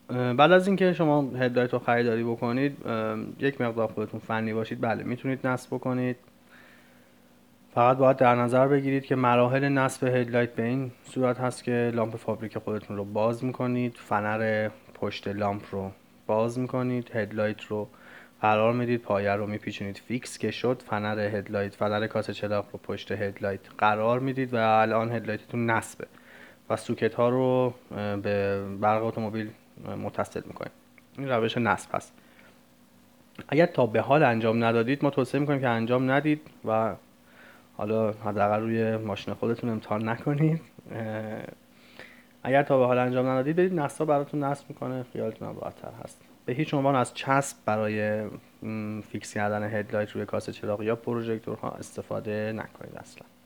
بعد از اینکه شما هدلایت رو خریداری بکنید، یک مقدار خودتون فنی باشید، بله میتونید نصب بکنید. فقط باید در نظر بگیرید که مراحل نصب هدلایت به این صورت هست که لامپ فابریک خودتون رو باز میکنید، فنر پشت لامپ رو باز میکنید، هدلایت رو قرار میدید، پایه رو میپیچونید فیکس که شد، فنر هدلایت، فنر کاسه چراغ رو پشت هدلایت قرار میدید و الان هدلایتتون نصبه و سوکت ها رو به برق اتومبیل متصل میکنید. این روش نصب هست. اگر تا به حال انجام ندادید، ما توصیه میکنیم که انجام ندید و حالا حداقل روی ماشین خودتون امتحان نکنید. اگر تا به حال انجام ندادید، برید نصاب براتون نصب میکنه، خیالتون هم راحت‌تر هست. به هیچ عنوان از چسب برای فیکس کردن هدلایت روی کاسه چراغ یا پروژکتورها استفاده نکنید اصلا.